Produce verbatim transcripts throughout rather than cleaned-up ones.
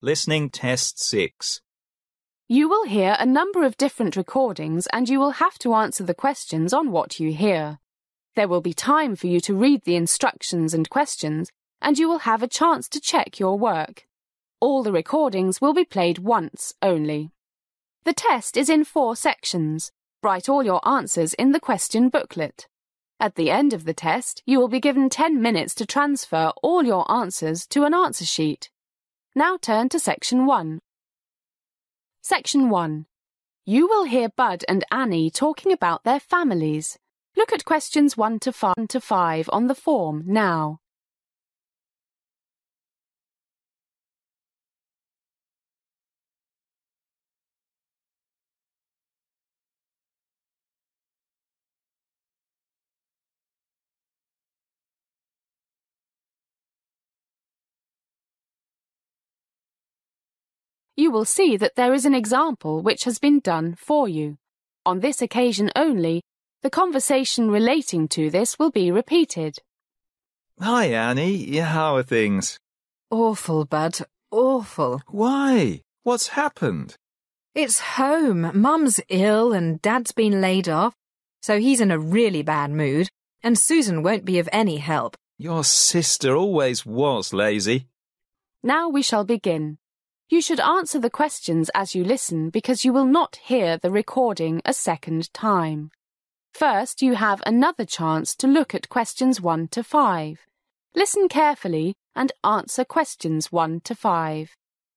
Listening Test six. You will hear a number of different recordings and you will have to answer the questions on what you hear. There will be time for you to read the instructions and questions and you will have a chance to check your work. All the recordings will be played once only. The test is in four sections. Write all your answers in the question booklet. At the end of the test, you will be given ten minutes to transfer all your answers to an answer sheet. Now turn to Section one. Section one. You will hear Bud and Annie talking about their families. Look at questions one to five on the form now. You will see that there is an example which has been done for you. On this occasion only, the conversation relating to this will be repeated. Hi, Annie. How are things? Awful, Bud. Awful. Why? What's happened? It's home. Mum's ill and Dad's been laid off, so he's in a really bad mood, and Susan won't be of any help. Your sister always was lazy. Now we shall begin. You should answer the questions as you listen because you will not hear the recording a second time. First, you have another chance to look at questions one to five. Listen carefully and answer questions one to five.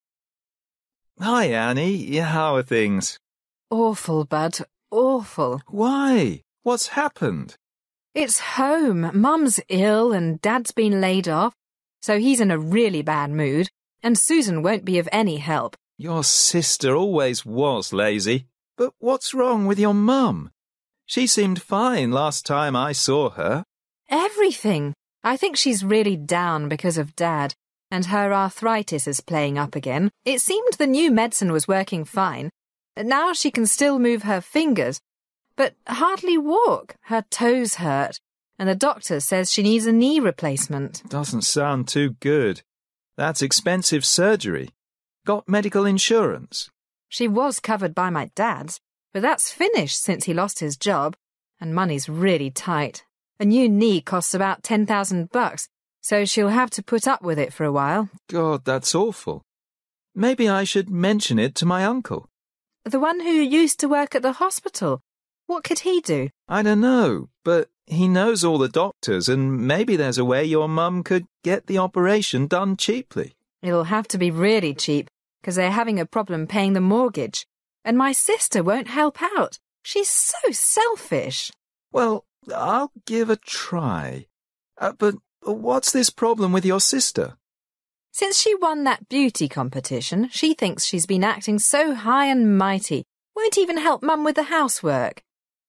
Hi, Annie. How are things? Awful, Bud. Awful. Why? What's happened? It's home. Mum's ill and Dad's been laid off, so he's in a really bad mood, and Susan won't be of any help. Your sister always was lazy. But what's wrong with your mum? She seemed fine last time I saw her. Everything. I think she's really down because of Dad, and her arthritis is playing up again. It seemed the new medicine was working fine. Now she can still move her fingers, but hardly walk. Her toes hurt, and the doctor says she needs a knee replacement. Doesn't sound too good. That's expensive surgery. Got medical insurance? She was covered by my dad's, but that's finished since he lost his job, and money's really tight. A new knee costs about ten thousand bucks, so she'll have to put up with it for a while. God, that's awful. Maybe I should mention it to my uncle. The one who used to work at the hospital. What could he do? I don't know, but he knows all the doctors and maybe there's a way your mum could get the operation done cheaply. It'll have to be really cheap, because they're having a problem paying the mortgage. And my sister won't help out. She's so selfish. Well, I'll give a try. Uh, but what's this problem with your sister? Since she won that beauty competition, she thinks she's been acting so high and mighty. Won't even help Mum with the housework.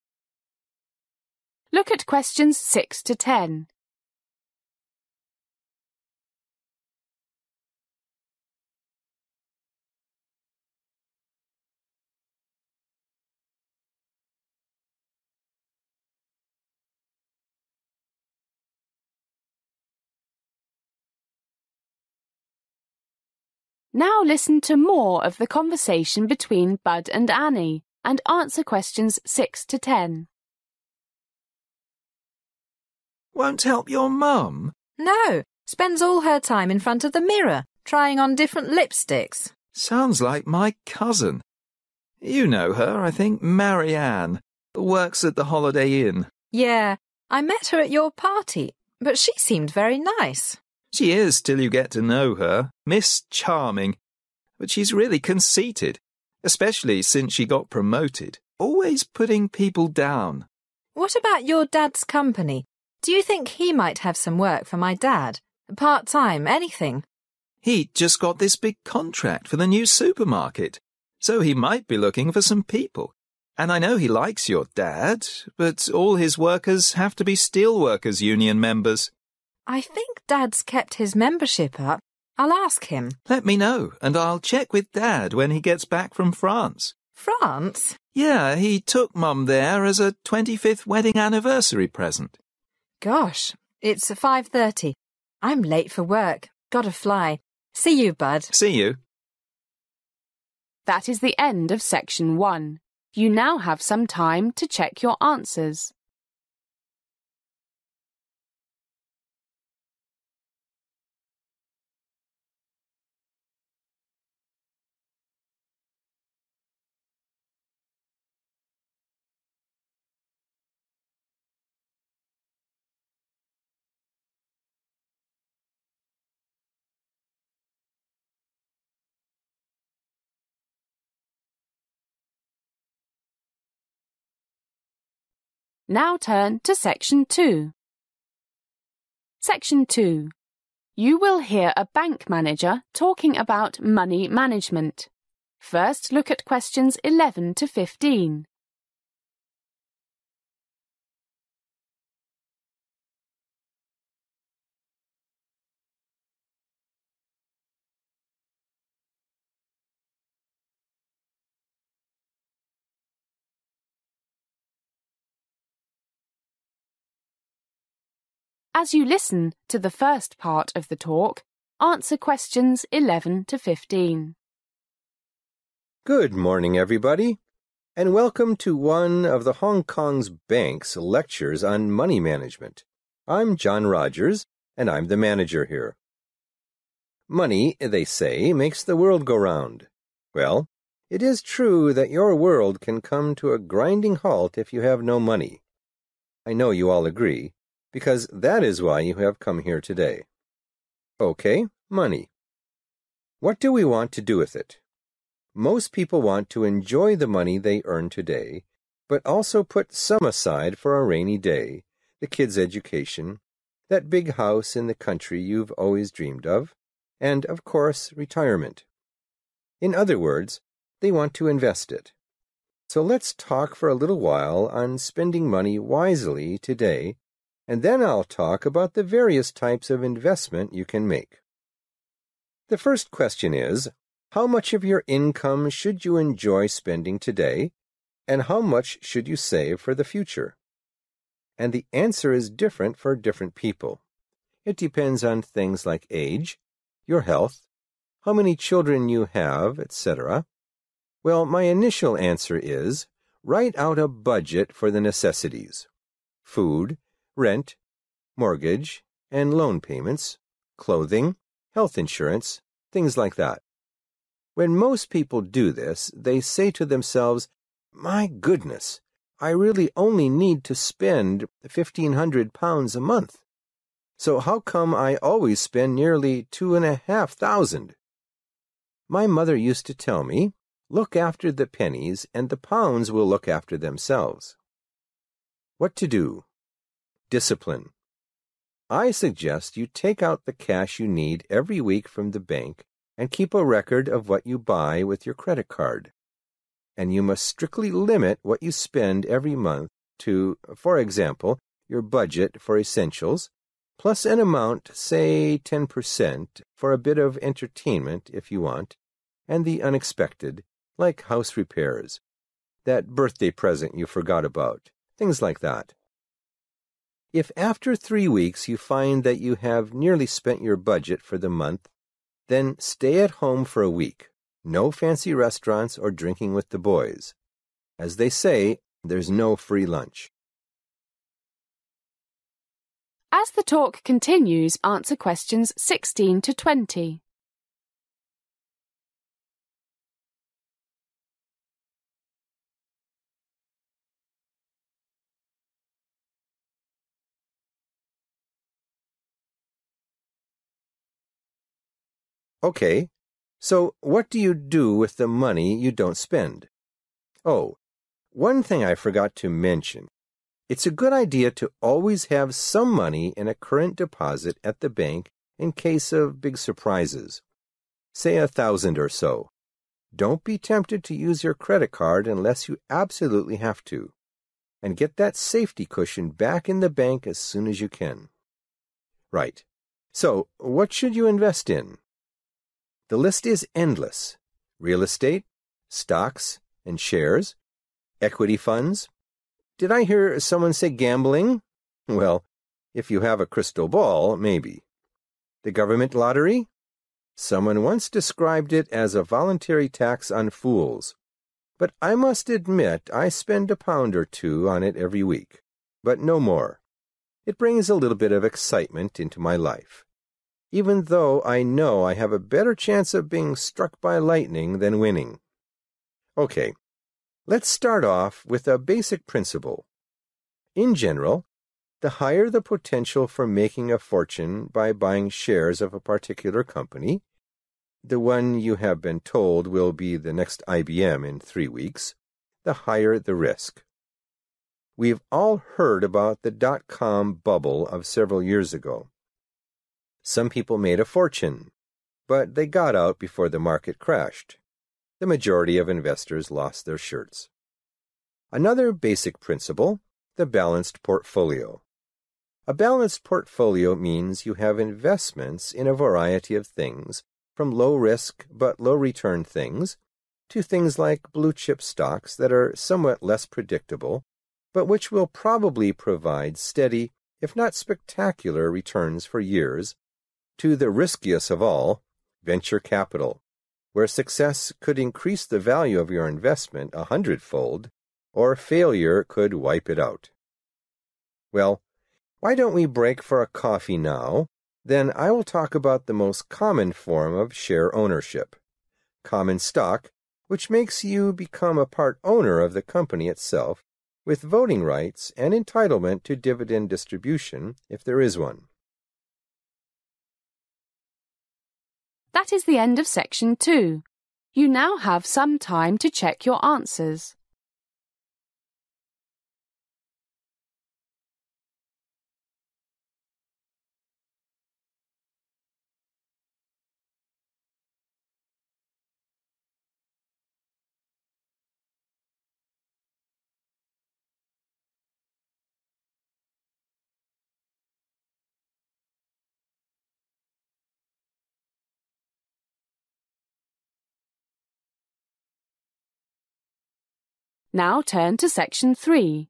Look at questions six to ten. Now listen to more of the conversation between Bud and Annie and answer questions six to ten. Won't help your mum? No, spends all her time in front of the mirror, trying on different lipsticks. Sounds like my cousin. You know her, I think, Marianne. Works at the Holiday Inn. Yeah, I met her at your party, but she seemed very nice. She is till you get to know her. Miss Charming. But she's really conceited, especially since she got promoted. Always putting people down. What about your dad's company? Do you think he might have some work for my dad? Part-time, anything? He just got this big contract for the new supermarket, so he might be looking for some people. And I know he likes your dad, but all his workers have to be Steelworkers Union members. I think Dad's kept his membership up. I'll ask him. Let me know, and I'll check with Dad when he gets back from France. France? Yeah, he took Mum there as a twenty-fifth wedding anniversary present. Gosh, it's five thirty. I'm late for work. Gotta fly. See you, Bud. See you. That is the end of section one. You now have some time to check your answers. Now turn to section two. Section two. You will hear a bank manager talking about money management. First, look at questions eleven to fifteen. As you listen to the first part of the talk, answer questions eleven to fifteen. Good morning, everybody, and welcome to one of the Hong Kong's bank's lectures on money management. I'm John Rogers, and I'm the manager here. Money, they say, makes the world go round. Well, it is true that your world can come to a grinding halt if you have no money. I know you all agree, because that is why you have come here today. Okay, money. What do we want to do with it? Most people want to enjoy the money they earn today, but also put some aside for a rainy day, the kids' education, that big house in the country you've always dreamed of, and, of course, retirement. In other words, they want to invest it. So let's talk for a little while on spending money wisely today, and then I'll talk about the various types of investment you can make. The first question is, how much of your income should you enjoy spending today, and how much should you save for the future? And the answer is different for different people. It depends on things like age, your health, how many children you have, et cetera. Well, my initial answer is, write out a budget for the necessities: food, rent, mortgage, and loan payments, clothing, health insurance, things like that. When most people do this, they say to themselves, "My goodness, I really only need to spend fifteen hundred pounds a month. So how come I always spend nearly two and a half thousand?" My mother used to tell me, "Look after the pennies, and the pounds will look after themselves." What to do? Discipline. I suggest you take out the cash you need every week from the bank and keep a record of what you buy with your credit card. And you must strictly limit what you spend every month to, for example, your budget for essentials, plus an amount, say ten percent, for a bit of entertainment if you want, and the unexpected, like house repairs, that birthday present you forgot about, things like that. If after three weeks you find that you have nearly spent your budget for the month, then stay at home for a week. No fancy restaurants or drinking with the boys. As they say, there's no free lunch. As the talk continues, answer questions sixteen to twenty. Okay, so what do you do with the money you don't spend? Oh, one thing I forgot to mention. It's a good idea to always have some money in a current deposit at the bank in case of big surprises. Say a thousand or so. Don't be tempted to use your credit card unless you absolutely have to. And get that safety cushion back in the bank as soon as you can. Right. So, what should you invest in? The list is endless. Real estate, stocks and shares, equity funds. Did I hear someone say gambling? Well, if you have a crystal ball, maybe. The government lottery? Someone once described it as a voluntary tax on fools, but I must admit I spend a pound or two on it every week, but no more. It brings a little bit of excitement into my life, even though I know I have a better chance of being struck by lightning than winning. Okay, let's start off with a basic principle. In general, the higher the potential for making a fortune by buying shares of a particular company, the one you have been told will be the next I B M in three weeks, the higher the risk. We've all heard about the dot-com bubble of several years ago. Some people made a fortune, but they got out before the market crashed. The majority of investors lost their shirts. Another basic principle, the balanced portfolio. A balanced portfolio means you have investments in a variety of things, from low-risk but low-return things to things like blue-chip stocks that are somewhat less predictable, but which will probably provide steady, if not spectacular, returns for years, to the riskiest of all, venture capital, where success could increase the value of your investment a hundredfold, or failure could wipe it out. Well, why don't we break for a coffee now? Then I will talk about the most common form of share ownership, common stock, which makes you become a part owner of the company itself, with voting rights and entitlement to dividend distribution if there is one. That is the end of section two. You now have some time to check your answers. Now turn to section three.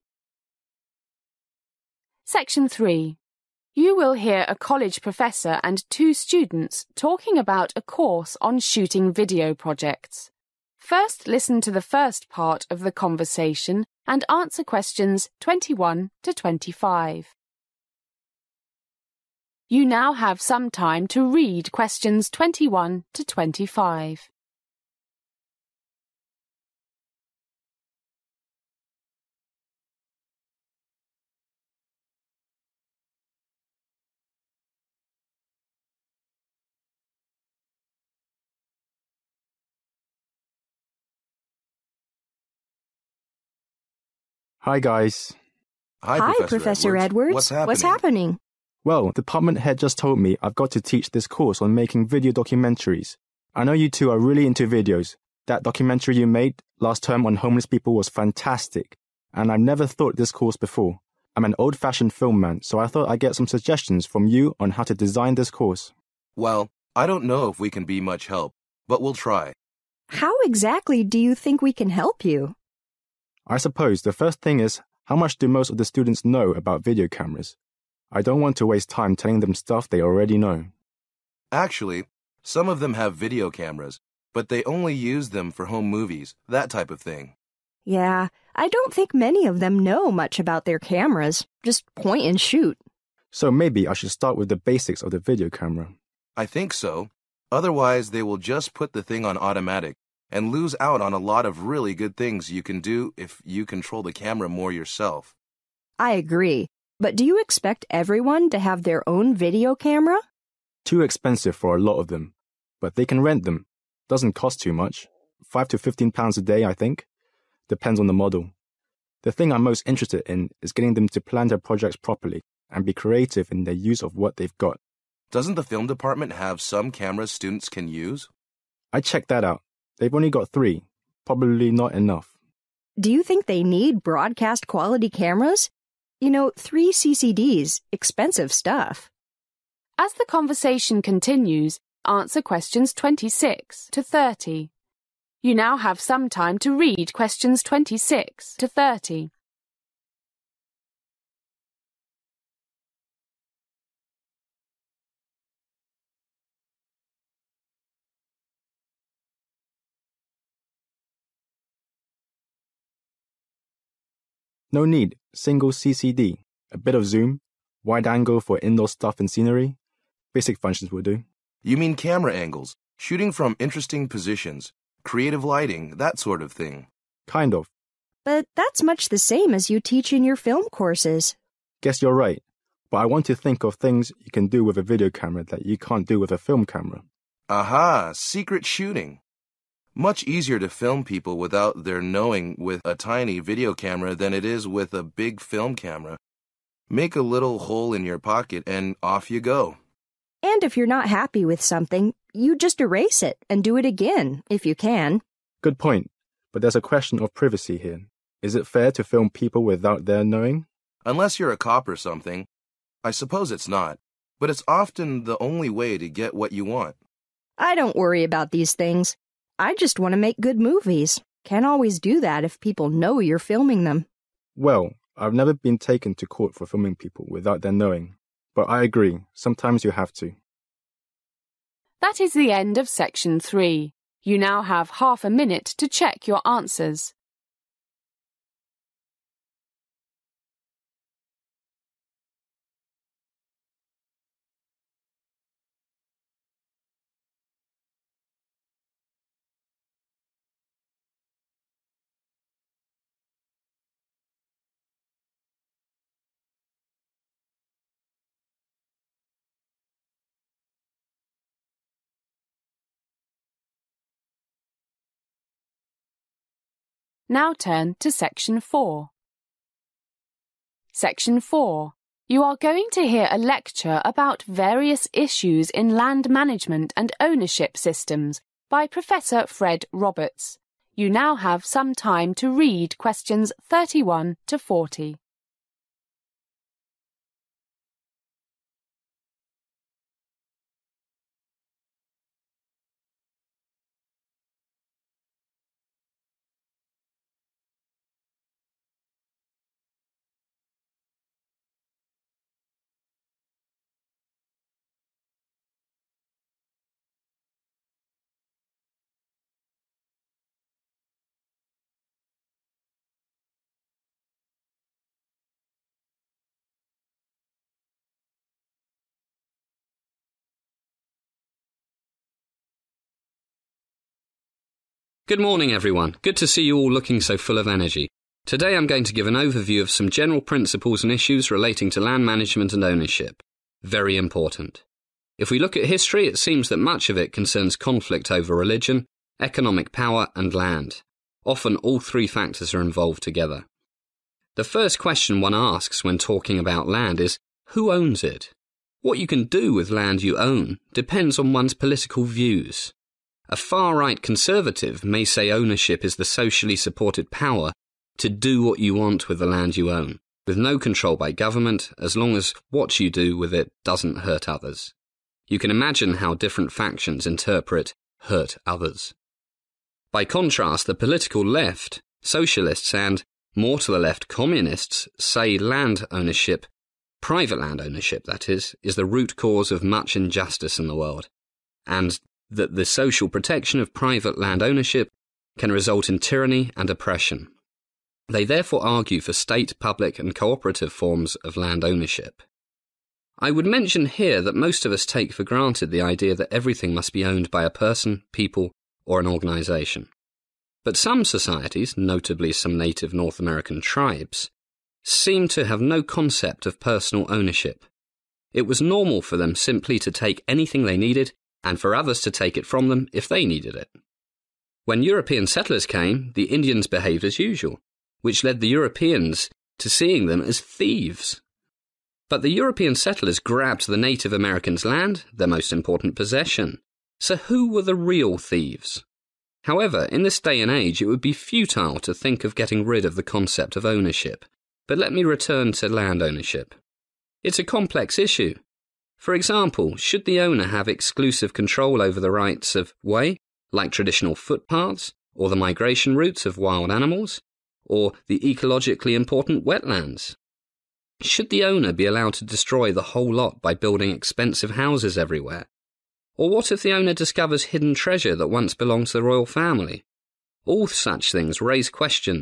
Section three. You will hear a college professor and two students talking about a course on shooting video projects. First, listen to the first part of the conversation and answer questions twenty-one to twenty-five. You now have some time to read questions twenty-one to twenty-five. Hi, guys. Hi, Hi, Professor, Professor Edwards. Edwards. What's happening? What's happening? Well, department head just told me I've got to teach this course on making video documentaries. I know you two are really into videos. That documentary you made last term on homeless people was fantastic, and I've never thought this course before. I'm an old-fashioned film man, so I thought I'd get some suggestions from you on how to design this course. Well, I don't know if we can be much help, but we'll try. How exactly do you think we can help you? I suppose the first thing is, how much do most of the students know about video cameras? I don't want to waste time telling them stuff they already know. Actually, some of them have video cameras, but they only use them for home movies, that type of thing. Yeah, I don't think many of them know much about their cameras. Just point and shoot. So maybe I should start with the basics of the video camera. I think so. Otherwise, they will just put the thing on automatic and lose out on a lot of really good things you can do if you control the camera more yourself. I agree. But do you expect everyone to have their own video camera? Too expensive for a lot of them, but they can rent them. Doesn't cost too much. Five to fifteen pounds a day, I think. Depends on the model. The thing I'm most interested in is getting them to plan their projects properly and be creative in their use of what they've got. Doesn't the film department have some cameras students can use? I checked that out. They've only got three. Probably not enough. Do you think they need broadcast quality cameras? You know, three C C Ds, expensive stuff. As the conversation continues, answer questions twenty-six to thirty. You now have some time to read questions twenty-six to thirty. No need, single C C D, a bit of zoom, wide angle for indoor stuff and scenery. Basic functions will do. You mean camera angles, shooting from interesting positions, creative lighting, that sort of thing. Kind of. But that's much the same as you teach in your film courses. Guess you're right, but I want to think of things you can do with a video camera that you can't do with a film camera. Aha, secret shooting. Much easier to film people without their knowing with a tiny video camera than it is with a big film camera. Make a little hole in your pocket and off you go. And if you're not happy with something, you just erase it and do it again, if you can. Good point, but there's a question of privacy here. Is it fair to film people without their knowing? Unless you're a cop or something. I suppose it's not, but it's often the only way to get what you want. I don't worry about these things. I just want to make good movies. Can't always do that if people know you're filming them. Well, I've never been taken to court for filming people without their knowing. But I agree, sometimes you have to. That is the end of section three. You now have half a minute to check your answers. Now turn to Section four. Section four. You are going to hear a lecture about various issues in land management and ownership systems by Professor Fred Roberts. You now have some time to read questions thirty-one to forty. Good morning, everyone. Good to see you all looking so full of energy. Today I'm going to give an overview of some general principles and issues relating to land management and ownership. Very important. If we look at history, it seems that much of it concerns conflict over religion, economic power and land. Often all three factors are involved together. The first question one asks when talking about land is, who owns it? What you can do with land you own depends on one's political views. A far-right conservative may say ownership is the socially supported power to do what you want with the land you own, with no control by government as long as what you do with it doesn't hurt others. You can imagine how different factions interpret hurt others. By contrast, the political left, socialists and, more to the left, communists say land ownership, private land ownership that is, is the root cause of much injustice in the world, and that the social protection of private land ownership can result in tyranny and oppression. They therefore argue for state, public and cooperative forms of land ownership. I would mention here that most of us take for granted the idea that everything must be owned by a person, people or an organisation. But some societies, notably some native North American tribes, seem to have no concept of personal ownership. It was normal for them simply to take anything they needed and for others to take it from them if they needed it. When European settlers came, the Indians behaved as usual, which led the Europeans to seeing them as thieves. But the European settlers grabbed the Native Americans' land, their most important possession. So who were the real thieves? However, in this day and age, it would be futile to think of getting rid of the concept of ownership. But let me return to land ownership. It's a complex issue. For example, should the owner have exclusive control over the rights of way, like traditional footpaths, or the migration routes of wild animals, or the ecologically important wetlands? Should the owner be allowed to destroy the whole lot by building expensive houses everywhere? Or what if the owner discovers hidden treasure that once belonged to the royal family? All such things raise questions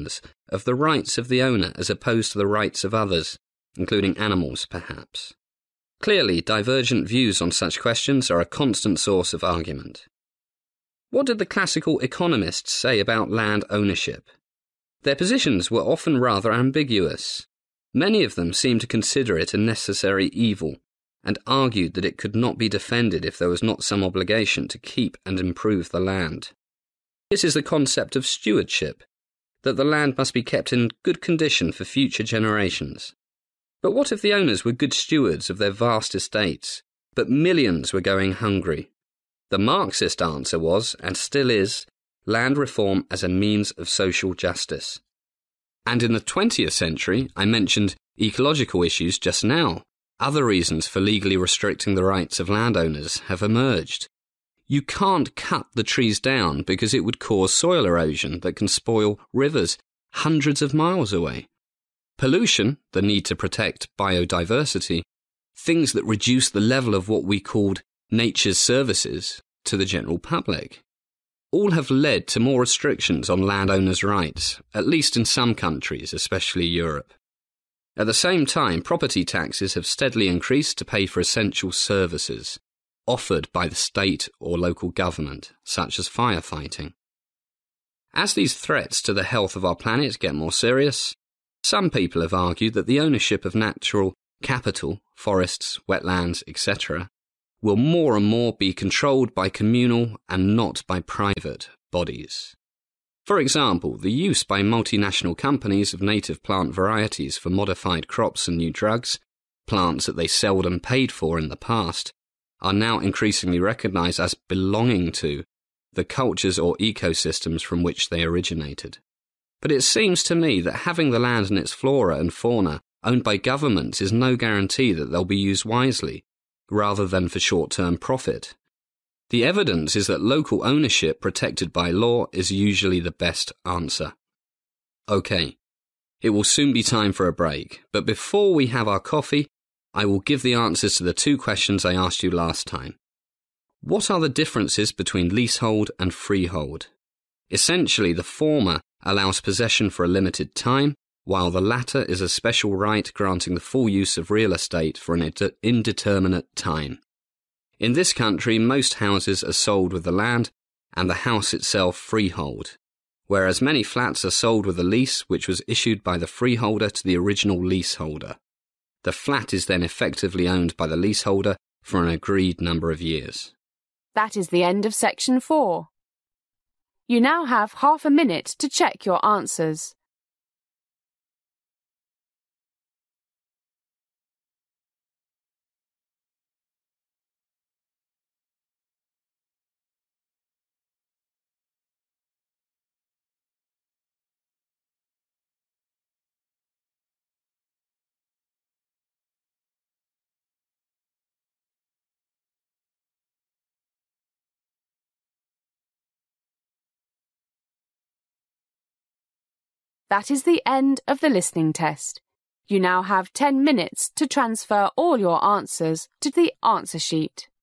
of the rights of the owner as opposed to the rights of others, including animals, perhaps. Clearly, divergent views on such questions are a constant source of argument. What did the classical economists say about land ownership? Their positions were often rather ambiguous. Many of them seemed to consider it a necessary evil, and argued that it could not be defended if there was not some obligation to keep and improve the land. This is the concept of stewardship, that the land must be kept in good condition for future generations. But what if the owners were good stewards of their vast estates, but millions were going hungry? The Marxist answer was, and still is, land reform as a means of social justice. And in the twentieth century, I mentioned ecological issues just now. Other reasons for legally restricting the rights of landowners have emerged. You can't cut the trees down because it would cause soil erosion that can spoil rivers hundreds of miles away. Pollution, the need to protect biodiversity, things that reduce the level of what we called nature's services to the general public, all have led to more restrictions on landowners' rights, at least in some countries, especially Europe. At the same time, property taxes have steadily increased to pay for essential services offered by the state or local government, such as firefighting. As these threats to the health of our planet get more serious, some people have argued that the ownership of natural capital, forests, wetlands, et cetera, will more and more be controlled by communal and not by private bodies. For example, the use by multinational companies of native plant varieties for modified crops and new drugs, plants that they seldom paid for in the past, are now increasingly recognised as belonging to the cultures or ecosystems from which they originated. But it seems to me that having the land and its flora and fauna owned by governments is no guarantee that they'll be used wisely, rather than for short-term profit. The evidence is that local ownership protected by law is usually the best answer. Okay, it will soon be time for a break, but before we have our coffee, I will give the answers to the two questions I asked you last time. What are the differences between leasehold and freehold? Essentially, the former allows possession for a limited time, while the latter is a special right granting the full use of real estate for an indeterminate time. In this country, most houses are sold with the land and the house itself freehold, whereas many flats are sold with a lease which was issued by the freeholder to the original leaseholder. The flat is then effectively owned by the leaseholder for an agreed number of years. That is the end of section four. You now have half a minute to check your answers. That is the end of the listening test. You now have ten minutes to transfer all your answers to the answer sheet.